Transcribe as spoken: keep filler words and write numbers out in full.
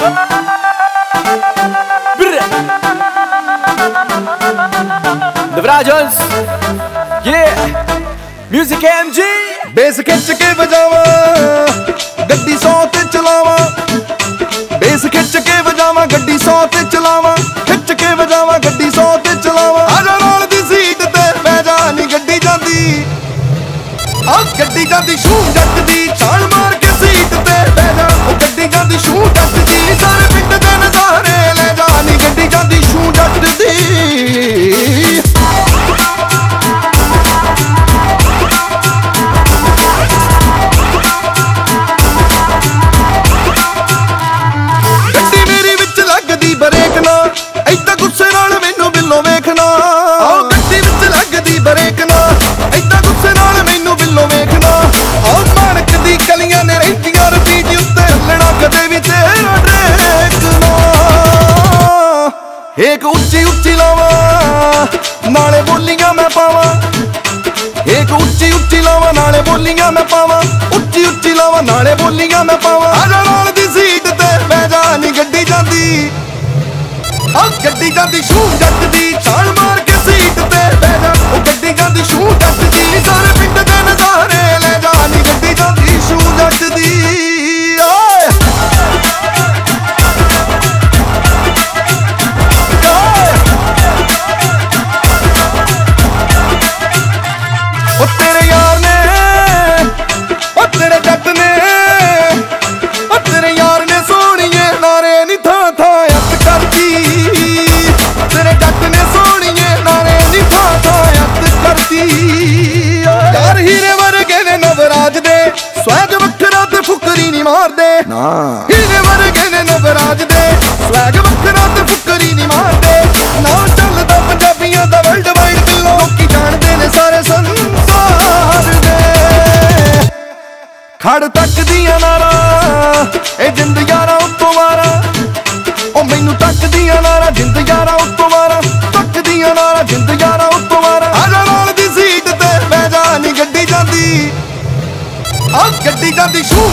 Devragens, yeah, music M G। Bass खिच के बजावा गड्डी सौ ते चलावा, बेस खिच के बजावा गड्डी सौ ते चलावा, खिच के बजावा गड्डी सौ ते चलावा। आजा नाल दी सीट ते मैं जा नी गड्डी जांदी, आ गड्डी जांदी शू जट दी, छाल मार के सीट ते मैं जा ओ गड्डी जांदी शू जट दी। सारे पिंड दे नज़ारे ले जा नी गड्डी जांदी शू जट दी। एक उच्ची उच्ची लावा नाले बोलियां मैं पावा, एक उच्ची उच्ची लावा नाले बोलियां मैं पावा, उच्ची उच्ची लावा नाले बोलियां मैं पावा। आजा नाल दी सीट ते मैं जा नी गड्डी जांदी, आ गड्डी जांदी शू जट दी, छाल मार के सीट ते मैं जा ओ गड्डी जांदी शू जट दी। सारे पिंड दे नज़ारे ले जा नी गड्डी जांदी शू जट दी। स्वैग वखरा ते फुकरी नहीं मारदे, हीरे वर्गे ने नवराज दे, स्वैग वखरा ते फुकरी नहीं मारदे। ना चलदा पंजाबियां दा वर्ल्ड वाइड किलो, लोकी जानदे ने सारे संसार दे। खड़ तक दियां नारा ए जिंद यारा उत्तों मारा, ओ मैनू तक दियां नारा जिंद यारा उत्तों मारा, तक दियां नारा जिंद यारा उत्तों मारा। आजा नाल दी सीट ते मैं जा नी गड्डी जांदी, आ गड्डी जांदी शू